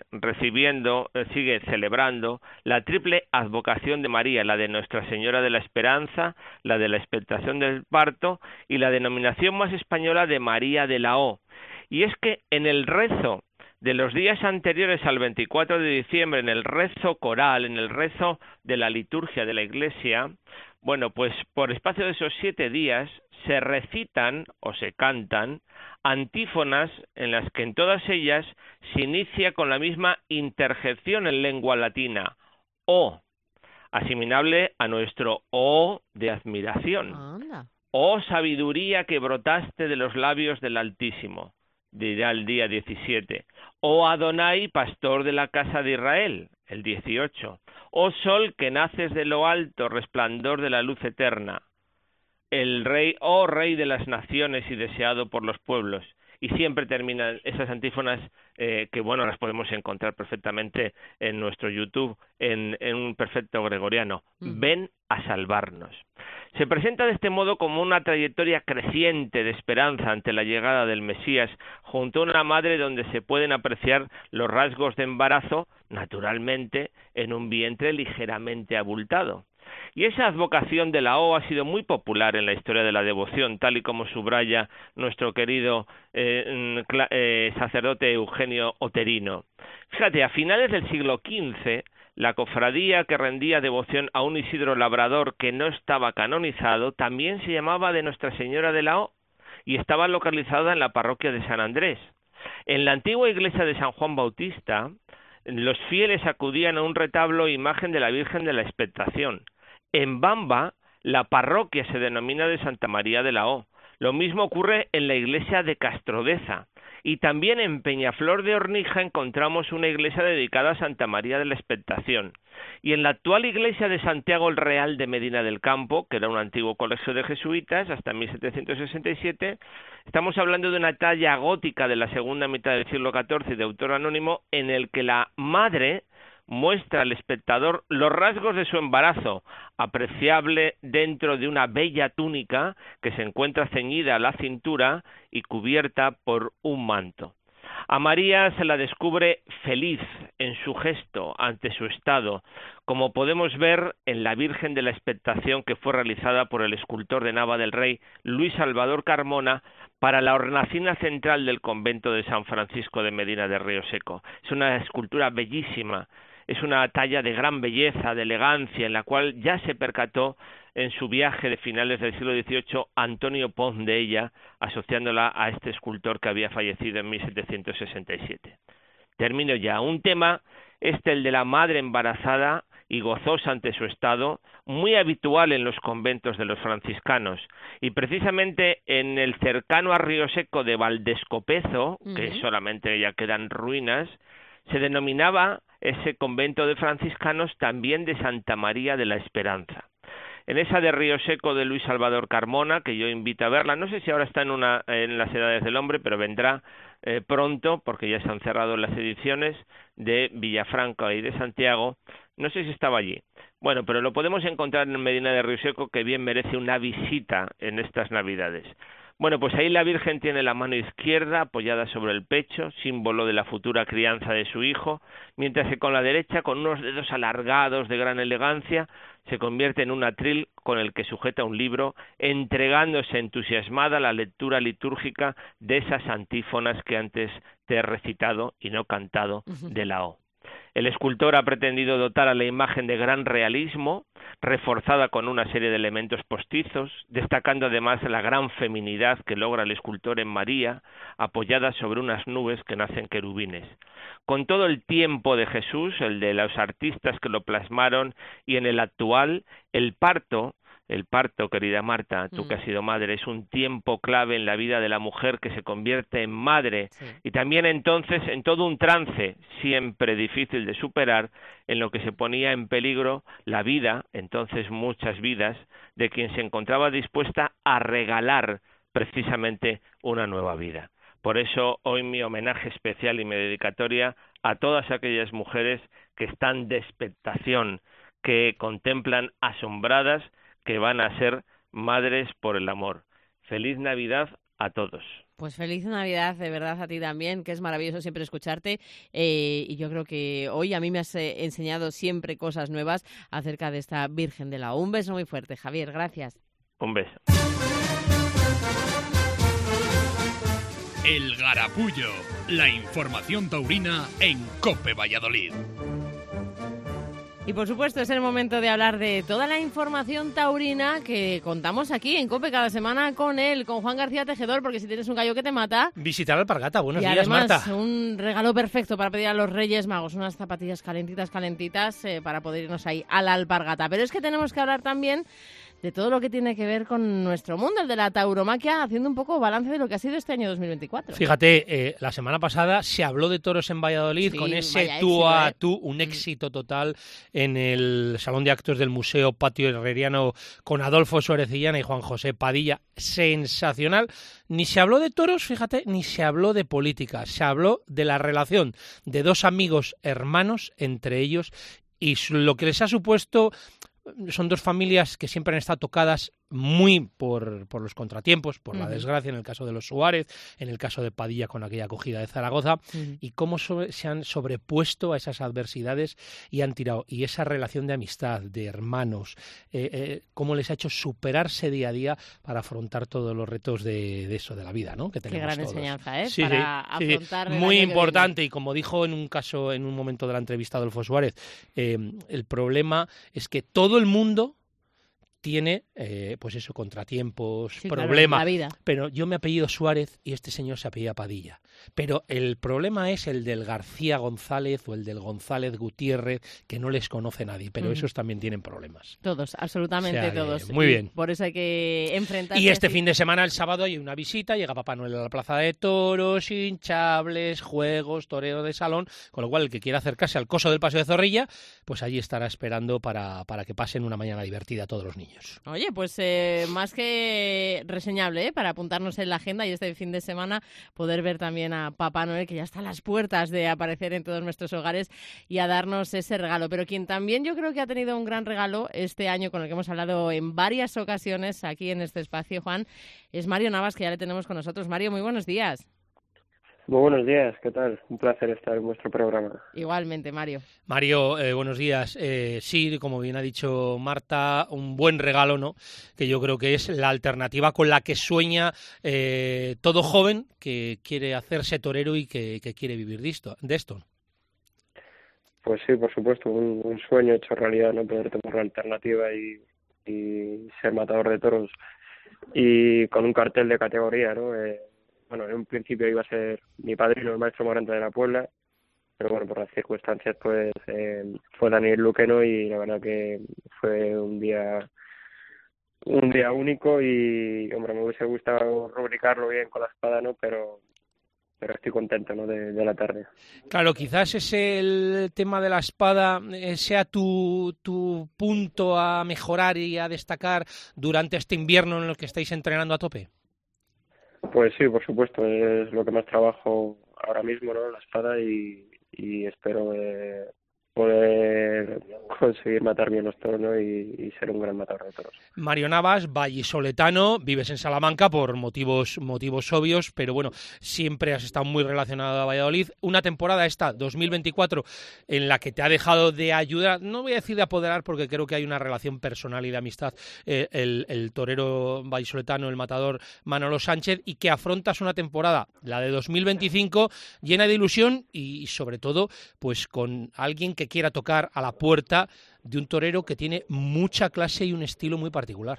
celebrando la triple advocación de María, la de Nuestra Señora de la Esperanza, la de la expectación del parto y la denominación más española de María de la O. Y es que en el rezo de los días anteriores al 24 de diciembre, en el rezo coral, en el rezo de la liturgia de la Iglesia, bueno, pues por espacio de esos 7 días se recitan o se cantan antífonas en las que en todas ellas se inicia con la misma interjección en lengua latina, O, asimilable a nuestro O de admiración. Oh sabiduría que brotaste de los labios del Altísimo, dirá el día 17. Oh Adonai, pastor de la casa de Israel, el 18. Oh sol que naces de lo alto, resplandor de la luz eterna, el rey, oh rey de las naciones y deseado por los pueblos. Y siempre terminan esas antífonas que, bueno, las podemos encontrar perfectamente en nuestro YouTube, en un perfecto gregoriano. Ven a salvarnos. Se presenta de este modo como una trayectoria creciente de esperanza ante la llegada del Mesías, junto a una madre donde se pueden apreciar los rasgos de embarazo, naturalmente, en un vientre ligeramente abultado. Y esa advocación de la O ha sido muy popular en la historia de la devoción, tal y como subraya nuestro querido sacerdote Eugenio Oterino. Fíjate, a finales del siglo XV, la cofradía que rendía devoción a un Isidro Labrador que no estaba canonizado también se llamaba de Nuestra Señora de la O y estaba localizada en la parroquia de San Andrés. En la antigua iglesia de San Juan Bautista, los fieles acudían a un retablo imagen de la Virgen de la Expectación. En Bamba, la parroquia se denomina de Santa María de la O. Lo mismo ocurre en la iglesia de Castrodeza. Y también en Peñaflor de Ornija encontramos una iglesia dedicada a Santa María de la Expectación. Y en la actual iglesia de Santiago el Real de Medina del Campo, que era un antiguo colegio de jesuitas, hasta 1767, estamos hablando de una talla gótica de la segunda mitad del siglo XIV de autor anónimo, en el que la madre muestra al espectador los rasgos de su embarazo, apreciable dentro de una bella túnica que se encuentra ceñida a la cintura y cubierta por un manto. A María se la descubre feliz en su gesto ante su estado, como podemos ver en la Virgen de la Expectación que fue realizada por el escultor de Nava del Rey Luis Salvador Carmona para la hornacina central del convento de San Francisco de Medina de Río Seco. Es una escultura bellísima. Es una talla de gran belleza, de elegancia, en la cual ya se percató en su viaje de finales del siglo XVIII Antonio Pons de ella, asociándola a este escultor que había fallecido en 1767. Termino ya. Un tema, el de la madre embarazada y gozosa ante su estado, muy habitual en los conventos de los franciscanos. Y precisamente en el cercano a Río Seco de Valdescopezo, que solamente ya quedan ruinas, se denominaba ese convento de franciscanos también de Santa María de la Esperanza. En esa de Río Seco de Luis Salvador Carmona, que yo invito a verla, no sé si ahora está en las Edades del Hombre, pero vendrá pronto, porque ya se han cerrado las ediciones de Villafranca y de Santiago, no sé si estaba allí. Bueno, pero lo podemos encontrar en Medina de Río Seco, que bien merece una visita en estas Navidades. Bueno, pues ahí la Virgen tiene la mano izquierda apoyada sobre el pecho, símbolo de la futura crianza de su hijo, mientras que con la derecha, con unos dedos alargados de gran elegancia, se convierte en un atril con el que sujeta un libro, entregándose entusiasmada a la lectura litúrgica de esas antífonas que antes te he recitado y no cantado de la O. El escultor ha pretendido dotar a la imagen de gran realismo, reforzada con una serie de elementos postizos, destacando además la gran feminidad que logra el escultor en María, apoyada sobre unas nubes que nacen querubines. Con todo el tiempo de Jesús, el de los artistas que lo plasmaron, y en el actual, el parto, querida Marta, tú que has sido madre, es un tiempo clave en la vida de la mujer que se convierte en madre, y también entonces en todo un trance, siempre difícil de superar, en lo que se ponía en peligro la vida, entonces muchas vidas, de quien se encontraba dispuesta a regalar precisamente una nueva vida. Por eso hoy mi homenaje especial y mi dedicatoria a todas aquellas mujeres que están de expectación, que contemplan asombradas que van a ser madres por el amor. Feliz Navidad a todos. Pues feliz Navidad, de verdad, a ti también, que es maravilloso siempre escucharte. Y yo creo que hoy a mí me has enseñado siempre cosas nuevas acerca de esta Virgen de la O. Un beso muy fuerte, Javier, gracias. Un beso. El Garapullo, la información taurina en COPE Valladolid. Y por supuesto es el momento de hablar de toda la información taurina que contamos aquí en COPE cada semana con Juan García Tejedor, porque si tienes un gallo que te mata... Visitar Alpargata, buenos días, además, Marta. Un regalo perfecto para pedir a los Reyes Magos, unas zapatillas calentitas, para poder irnos ahí a la Alpargata. Pero es que tenemos que hablar también de todo lo que tiene que ver con nuestro mundo, el de la tauromaquia, haciendo un poco balance de lo que ha sido este año 2024. Fíjate, la semana pasada se habló de toros en Valladolid, sí, con ese tú a tú, un éxito total en el Salón de Actos del Museo Patio Herreriano con Adolfo Suárez Illana y Juan José Padilla. Sensacional. Ni se habló de toros, fíjate, ni se habló de política. Se habló de la relación de dos amigos hermanos entre ellos y lo que les ha supuesto. Son dos familias que siempre han estado tocadas muy por los contratiempos, por la desgracia, en el caso de los Suárez, en el caso de Padilla con aquella acogida de Zaragoza, y cómo se han sobrepuesto a esas adversidades y han tirado. Y esa relación de amistad, de hermanos, cómo les ha hecho superarse día a día para afrontar todos los retos de eso, de la vida, ¿no? Que tenemos. Qué gran todos. Enseñanza, ¿eh? Sí, para afrontar muy importante. Y como dijo en un momento de la entrevista Adolfo Suárez, el problema es que todo el mundo tiene, pues eso, contratiempos, problemas. Claro, la vida. Pero yo me apellido Suárez y este señor se apellida Padilla. Pero el problema es el del García González o el del González Gutiérrez, que no les conoce nadie, pero esos también tienen problemas. Todos, absolutamente todos. Muy bien. Por eso hay que enfrentarse. Y este fin de semana, el sábado, hay una visita, llega Papá Noel a la Plaza de Toros, hinchables, juegos, toreo de salón, con lo cual el que quiera acercarse al coso del Paseo de Zorrilla, pues allí estará esperando para que pasen una mañana divertida todos los niños. Oye, pues más que reseñable, para apuntarnos en la agenda y este fin de semana poder ver también a Papá Noel, que ya está a las puertas de aparecer en todos nuestros hogares y a darnos ese regalo. Pero quien también yo creo que ha tenido un gran regalo este año, con el que hemos hablado en varias ocasiones aquí en este espacio, Juan, es Mario Navas, que ya le tenemos con nosotros. Mario, muy buenos días. Muy buenos días, ¿qué tal? Un placer estar en vuestro programa. Igualmente, Mario. Mario, buenos días. Sí, como bien ha dicho Marta, un buen regalo, ¿no? Que yo creo que es la alternativa con la que sueña todo joven que quiere hacerse torero y que quiere vivir de esto. Pues sí, por supuesto, un sueño hecho realidad, ¿no? Poder tener la alternativa y ser matador de toros y con un cartel de categoría, ¿no? Bueno, en un principio iba a ser mi padrino, el maestro Morante de la Puebla, pero bueno, por las circunstancias pues fue Daniel Luqueno y la verdad que fue un día único y, hombre, me hubiese gustado rubricarlo bien con la espada, ¿no? Pero estoy contento, ¿no? de la tarde. Claro, quizás ese el tema de la espada sea tu punto a mejorar y a destacar durante este invierno en el que estáis entrenando a tope. Pues sí, por supuesto, es lo que más trabajo ahora mismo, ¿no? La espada y espero poder conseguir matar bien los toros, ¿no? y ser un gran matador de toros. Mario Navas, vallisoletano, vives en Salamanca por motivos obvios, pero bueno, siempre has estado muy relacionado a Valladolid. Una temporada esta, 2024, en la que te ha dejado de ayudar, no voy a decir de apoderar porque creo que hay una relación personal y de amistad, el torero vallisoletano, el matador Manolo Sánchez, y que afrontas una temporada, la de 2025, llena de ilusión y sobre todo, pues con alguien que quiera tocar a la puerta de un torero que tiene mucha clase y un estilo muy particular.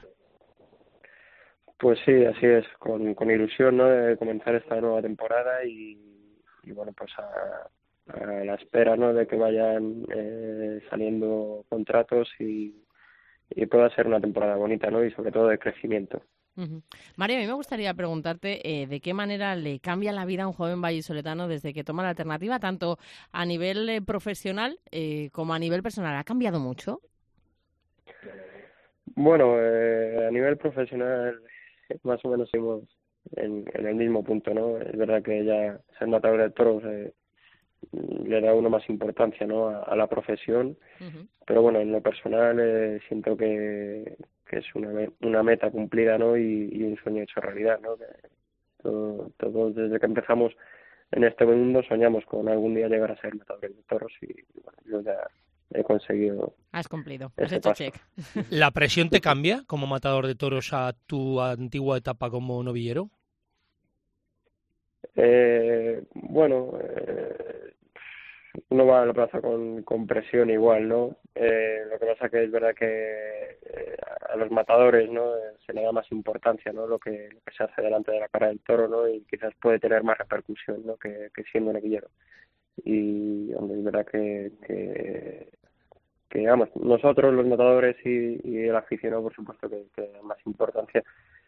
Pues sí, así es, con ilusión, ¿no? De comenzar esta nueva temporada y bueno, pues a la espera, ¿no? De que vayan saliendo contratos y pueda ser una temporada bonita, ¿no? Y sobre todo de crecimiento. Mario, a mí me gustaría preguntarte de qué manera le cambia la vida a un joven vallisoletano desde que toma la alternativa, tanto a nivel profesional como a nivel personal. ¿Ha cambiado mucho? Bueno, a nivel profesional más o menos seguimos en el mismo punto, ¿no? Es verdad que ya ser matador de toros le da uno más importancia, ¿no? a la profesión, pero bueno, en lo personal siento que es una meta cumplida, ¿no? Y un sueño hecho realidad, ¿no? Que todos desde que empezamos en este mundo soñamos con algún día llegar a ser matador de toros y bueno, yo ya he conseguido. Has cumplido, has hecho check. ¿La presión te cambia como matador de toros a tu antigua etapa como novillero? Bueno, uno va a la plaza con presión igual, ¿no? Lo que pasa que es verdad que a los matadores, ¿no? Se le da más importancia, ¿no? Lo que se hace delante de la cara del toro, ¿no? Y quizás puede tener más repercusión, ¿no? Que siendo novillero. Y hombre, es verdad que vamos, nosotros los matadores y el aficionado, por supuesto, que más importancia,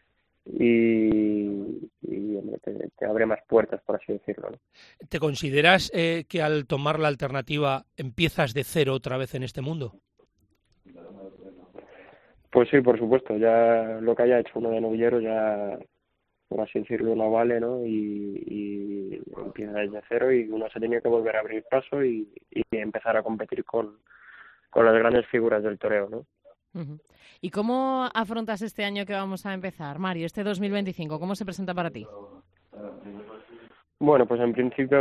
y te abre más puertas, por así decirlo, ¿no? ¿Te consideras que al tomar la alternativa empiezas de cero otra vez en este mundo? Pues sí, por supuesto, ya lo que haya hecho uno de novillero ya, por así decirlo, no vale, ¿no? Y empieza desde cero y uno se tiene que volver a abrir paso y empezar a competir con las grandes figuras del toreo, ¿no? Uh-huh. ¿Y cómo afrontas este año que vamos a empezar, Mario, este 2025? ¿Cómo se presenta para ti? Bueno, pues en principio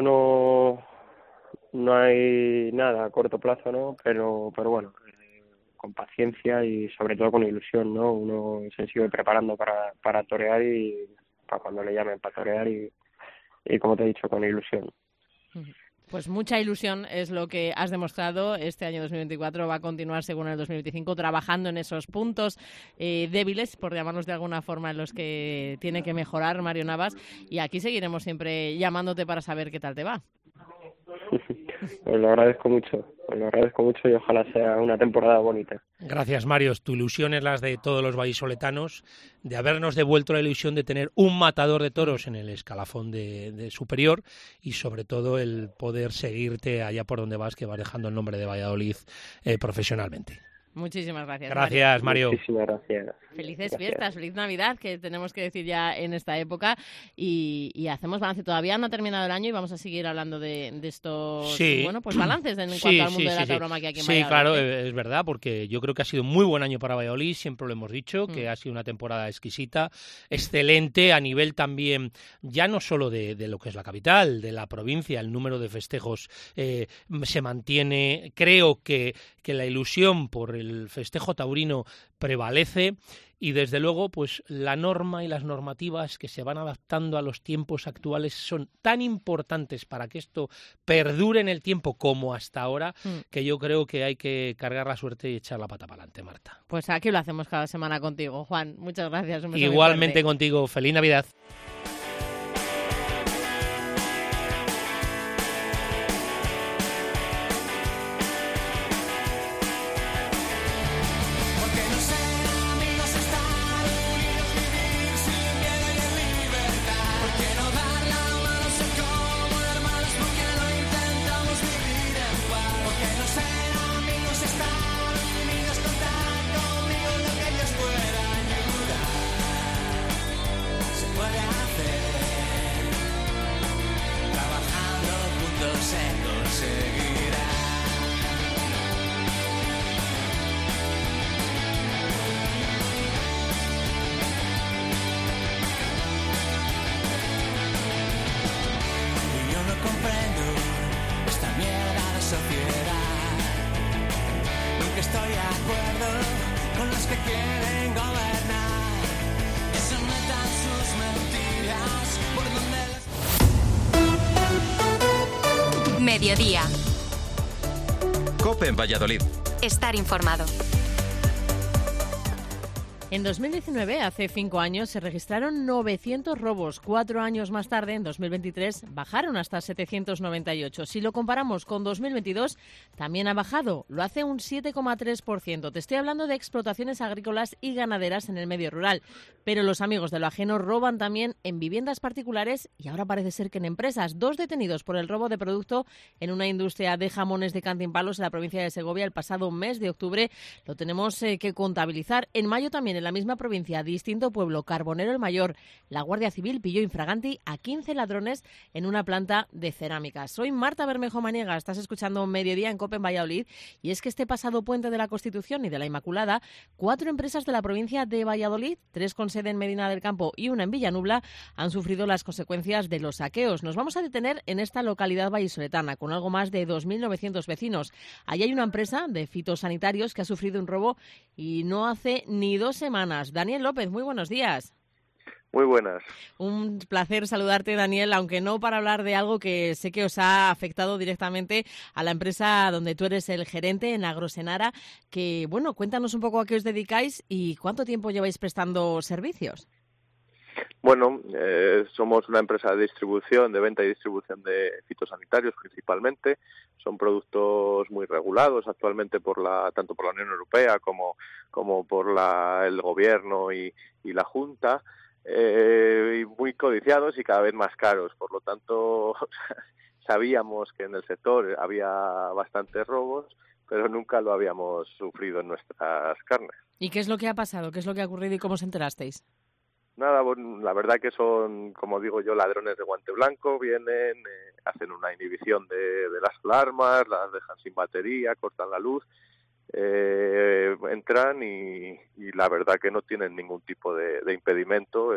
no hay nada a corto plazo, ¿no? Pero bueno, con paciencia y sobre todo con ilusión, ¿no? Uno se sigue preparando para torear y para cuando le llamen para torear y como te he dicho, con ilusión. Uh-huh. Pues mucha ilusión es lo que has demostrado. Este año 2024 va a continuar según el 2025 trabajando en esos puntos débiles, por llamarlos de alguna forma, en los que tiene que mejorar Mario Navas. Y aquí seguiremos siempre llamándote para saber qué tal te va. Os lo agradezco mucho y ojalá sea una temporada bonita. Gracias, Mario. Tu ilusión es la de todos los vallisoletanos, de habernos devuelto la ilusión de tener un matador de toros en el escalafón de superior y sobre todo el poder seguirte allá por donde vas, que vas dejando el nombre de Valladolid profesionalmente. Muchísimas gracias. Gracias, Mario. Muchísimas gracias. Felices fiestas, feliz Navidad, que tenemos que decir ya en esta época. Y hacemos balance. Todavía no ha terminado el año y vamos a seguir hablando de estos balances en cuanto al mundo de la tauromaquia aquí en Valladolid. Sí, claro, es verdad, porque yo creo que ha sido un muy buen año para Valladolid, siempre lo hemos dicho, que ha sido una temporada exquisita, excelente a nivel también, ya no solo de lo que es la capital, de la provincia, el número de festejos se mantiene. Creo que la ilusión por el festejo taurino prevalece y desde luego pues la norma y las normativas que se van adaptando a los tiempos actuales son tan importantes para que esto perdure en el tiempo como hasta ahora, que yo creo que hay que cargar la suerte y echar la pata para adelante, Marta. Pues aquí lo hacemos cada semana contigo, Juan. Muchas gracias. Igualmente contigo. Feliz Navidad. Mediodía. COPE en Valladolid. Estar informado. En 2019, hace 5 años, se registraron 900 robos. 4 años más tarde, en 2023, bajaron hasta 798. Si lo comparamos con 2022, también ha bajado. Lo hace un 7,3%. Te estoy hablando de explotaciones agrícolas y ganaderas en el medio rural. Pero los amigos de lo ajeno roban también en viviendas particulares y ahora parece ser que en empresas. 2 detenidos por el robo de producto en una industria de jamones de Cantimpalos en la provincia de Segovia el pasado mes de octubre. Lo tenemos que contabilizar. En mayo también en la misma provincia, distinto pueblo, Carbonero el Mayor, la Guardia Civil pilló infraganti a 15 ladrones en una planta de cerámica. Soy Marta Bermejo Maniega, estás escuchando Mediodía en COPE en Valladolid y es que este pasado puente de la Constitución y de la Inmaculada, 4 empresas de la provincia de Valladolid, 3 con sede en Medina del Campo y una en Villanubla, han sufrido las consecuencias de los saqueos. Nos vamos a detener en esta localidad vallisoletana con algo más de 2.900 vecinos. Allí hay una empresa de fitosanitarios que ha sufrido un robo y no hace ni 2 semanas. Daniel López, muy buenos días. Muy buenas. Un placer saludarte, Daniel, aunque no para hablar de algo que sé que os ha afectado directamente a la empresa donde tú eres el gerente, en Agrosenara, que, bueno, cuéntanos un poco a qué os dedicáis y cuánto tiempo lleváis prestando servicios. Bueno, somos una empresa de distribución, de venta y distribución de fitosanitarios principalmente. son productos muy regulados actualmente tanto por la Unión Europea como por el gobierno y la Junta, y muy codiciados y cada vez más caros. Por lo tanto, sabíamos que en el sector había bastantes robos, pero nunca lo habíamos sufrido en nuestras carnes. ¿Y qué es lo que ha pasado? ¿Qué es lo que ha ocurrido y cómo os enterasteis? Nada, bueno, la verdad que son, como digo yo, ladrones de guante blanco. Vienen, hacen una inhibición de las alarmas, las dejan sin batería, cortan la luz, entran y la verdad que no tienen ningún tipo de impedimento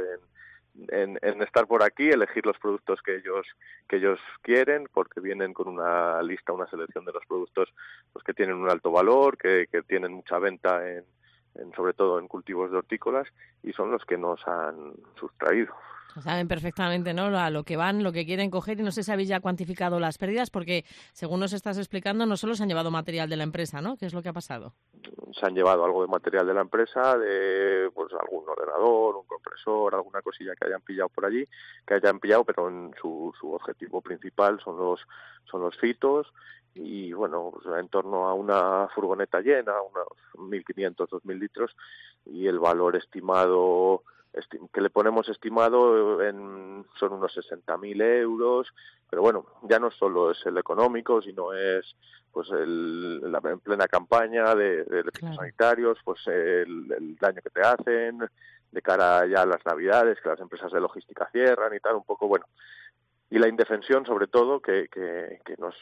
en estar por aquí, elegir los productos que ellos quieren, porque vienen con una lista, una selección de los productos pues que tienen un alto valor, que tienen mucha venta sobre todo en cultivos de hortícolas, y son los que nos han sustraído. Saben perfectamente, ¿no?, a lo que van, lo que quieren coger, y no sé si habéis ya cuantificado las pérdidas, porque según nos estás explicando, no solo se han llevado material de la empresa, ¿no? ¿Qué es lo que ha pasado? Se han llevado algo de material de la empresa, pues algún ordenador, un compresor, alguna cosilla que hayan pillado por allí, pero en su objetivo principal son los fitos, y bueno, pues en torno a una furgoneta llena, unos 1.500, 2.000 litros, y el valor estimado que le ponemos estimado son unos 60.000 euros, pero bueno, ya no solo es el económico, sino es pues en plena campaña de sanitarios, pues el daño que te hacen de cara ya a las Navidades, que las empresas de logística cierran y tal, un poco, bueno, y la indefensión sobre todo que nos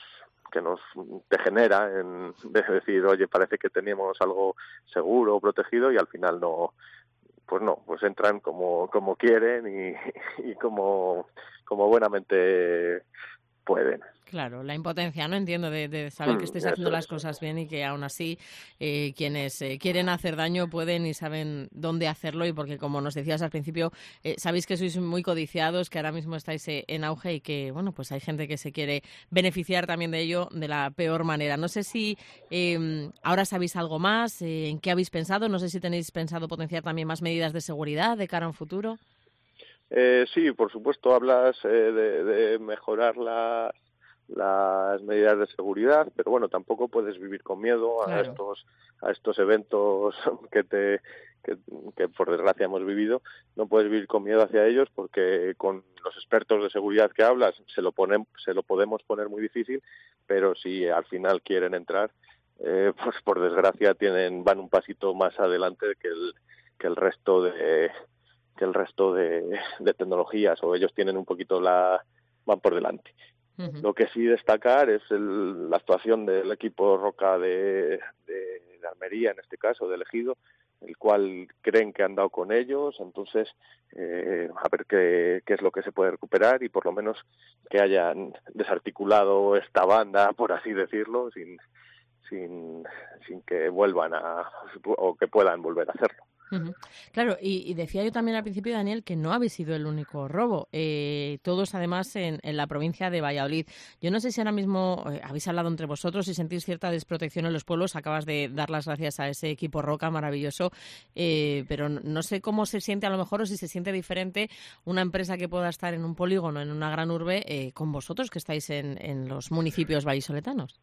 te genera de decir, oye, parece que teníamos algo seguro o protegido y al final no, pues entran como quieren y como buenamente pueden. Claro, la impotencia, ¿no? Entiendo, de saber que estáis haciendo las cosas bien y que aún así quienes quieren hacer daño pueden y saben dónde hacerlo, y porque, como nos decías al principio, sabéis que sois muy codiciados, que ahora mismo estáis en auge y que, bueno, pues hay gente que se quiere beneficiar también de ello de la peor manera. No sé si ahora sabéis algo más, en qué habéis pensado, no sé si tenéis pensado potenciar también más medidas de seguridad de cara a un futuro. Sí, por supuesto, hablas de mejorar las medidas de seguridad, pero bueno, tampoco puedes vivir con miedo a estos eventos que por desgracia hemos vivido. No puedes vivir con miedo hacia ellos, porque con los expertos de seguridad que hablas se lo podemos poner muy difícil, pero si al final quieren entrar, pues por desgracia van un pasito más adelante que el resto de tecnologías, o ellos tienen un poquito van por delante. Uh-huh. Lo que sí destacar es la actuación del equipo Roca de Almería, en este caso, de Ejido, el cual creen que han dado con ellos. Entonces, a ver qué es lo que se puede recuperar, y por lo menos que hayan desarticulado esta banda, por así decirlo, sin que vuelvan o que puedan volver a hacerlo. Uh-huh. Claro, y decía yo también al principio, Daniel, que no habéis sido el único robo, todos además en la provincia de Valladolid. Yo no sé si ahora mismo habéis hablado entre vosotros y sentís cierta desprotección en los pueblos. Acabas de dar las gracias a ese equipo Roca maravilloso, pero no sé cómo se siente a lo mejor, o si se siente diferente una empresa que pueda estar en un polígono, en una gran urbe, con vosotros que estáis en los municipios vallisoletanos.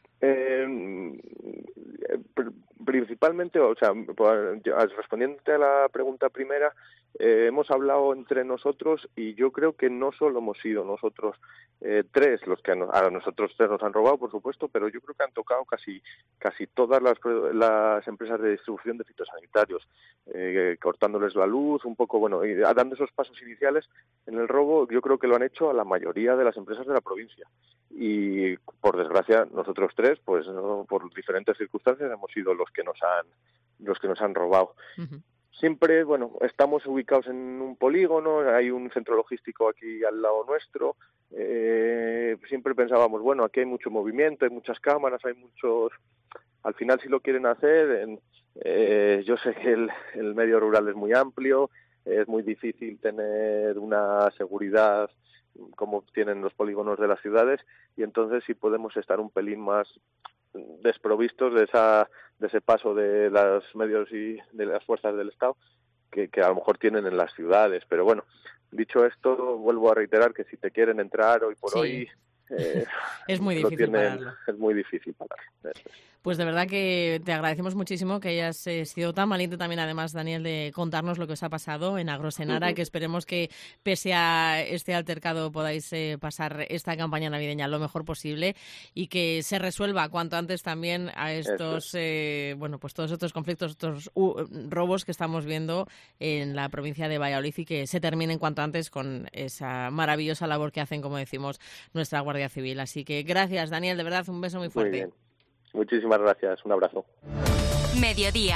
Principalmente, o sea, respondiéndote a la pregunta primera, hemos hablado entre nosotros, y yo creo que no solo hemos sido nosotros tres los que a nosotros tres nos han robado, por supuesto, pero yo creo que han tocado casi todas las empresas de distribución de fitosanitarios, cortándoles la luz, un poco, bueno, y dando esos pasos iniciales en el robo. Yo creo que lo han hecho a la mayoría de las empresas de la provincia, y por desgracia nosotros tres, pues no, por diferentes circunstancias, hemos sido los que nos han robado. Uh-huh. Siempre, bueno, estamos ubicados en un polígono, hay un centro logístico aquí al lado nuestro. Siempre pensábamos, bueno, aquí hay mucho movimiento, hay muchas cámaras, hay muchos. Al final, si lo quieren hacer, yo sé que el medio rural es muy amplio, es muy difícil tener una seguridad como tienen los polígonos de las ciudades, y entonces sí podemos estar un pelín más desprovistos de ese paso de los medios y de las fuerzas del Estado que a lo mejor tienen en las ciudades. Pero bueno, dicho esto, vuelvo a reiterar que si te quieren entrar hoy por hoy, Es muy difícil pararlo. Es muy difícil pararlo. Pues de verdad que te agradecemos muchísimo que hayas sido tan valiente también, además, Daniel, de contarnos lo que os ha pasado en Agrosenara, que esperemos que, pese a este altercado, podáis pasar esta campaña navideña lo mejor posible y que se resuelva cuanto antes también a estos, pues todos estos conflictos, estos robos que estamos viendo en la provincia de Valladolid y que se terminen cuanto antes con esa maravillosa labor que hacen, como decimos, nuestra Guardia Civil. Así que gracias, Daniel, de verdad, un beso muy fuerte. Muy bien. Muchísimas gracias, un abrazo. Mediodía.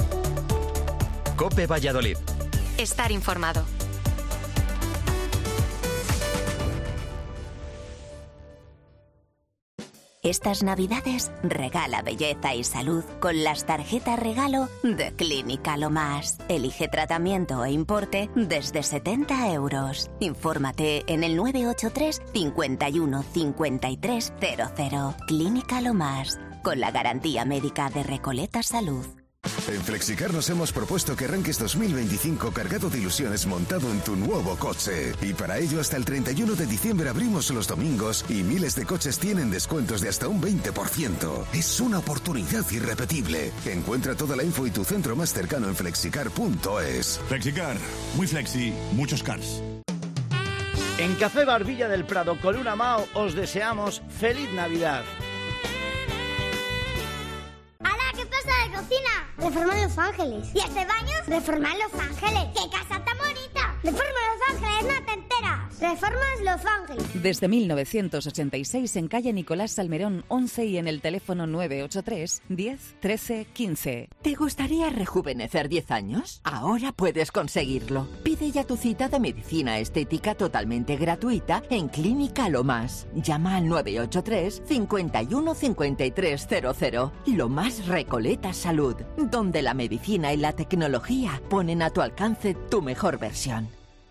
COPE Valladolid. Estar informado. Estas Navidades regala belleza y salud con las tarjetas regalo de Clínica Lo Más. Elige tratamiento e importe desde 70 euros. Infórmate en el 983 51 53 00. Clínica Lo Más, con la garantía médica de Recoleta Salud. En Flexicar nos hemos propuesto que arranques 2025 cargado de ilusiones montado en tu nuevo coche. Y para ello, hasta el 31 de diciembre abrimos los domingos y miles de coches tienen descuentos de hasta un 20%. Es una oportunidad irrepetible. Encuentra toda la info y tu centro más cercano en flexicar.es. Flexicar, muy flexi, muchos cars. En Café Barbilla del Prado con Luna Mao os deseamos feliz Navidad. De cocina, reforma Los Ángeles. Y este baño, reforma Los Ángeles. ¡Qué casa tan bonita! Reforma Los Ángeles, no te enteras. Reformas Los Ángeles. Desde 1986 en calle Nicolás Salmerón 11 y en el teléfono 983 10 13 15. ¿Te gustaría rejuvenecer 10 años? Ahora puedes conseguirlo. Pide ya tu cita de medicina estética totalmente gratuita en Clínica Lo Más. Llama al 983 51 53 00. Lo Más Recoleta Salud, donde la medicina y la tecnología ponen a tu alcance tu mejor versión.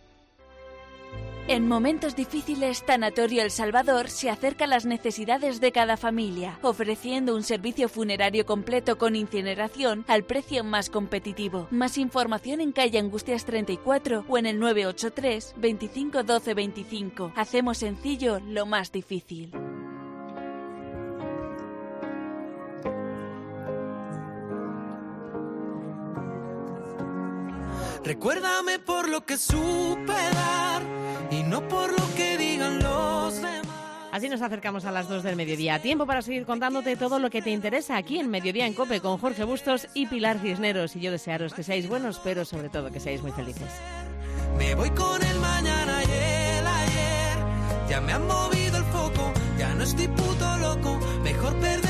En momentos difíciles, Tanatorio El Salvador se acerca a las necesidades de cada familia, ofreciendo un servicio funerario completo con incineración al precio más competitivo. Más información en calle Angustias 34 o en el 983 25 12 25. Hacemos sencillo lo más difícil. Recuérdame por lo que supe dar y no por lo que digan los demás. Así nos acercamos a las 2 del mediodía. Tiempo para seguir contándote todo lo que te interesa aquí en Mediodía en COPE con Jorge Bustos y Pilar Cisneros. Y yo desearos que seáis buenos, pero sobre todo que seáis muy felices. Me voy con el mañana y el ayer. Ya me han movido el foco, ya no estoy puto loco. Mejor perder.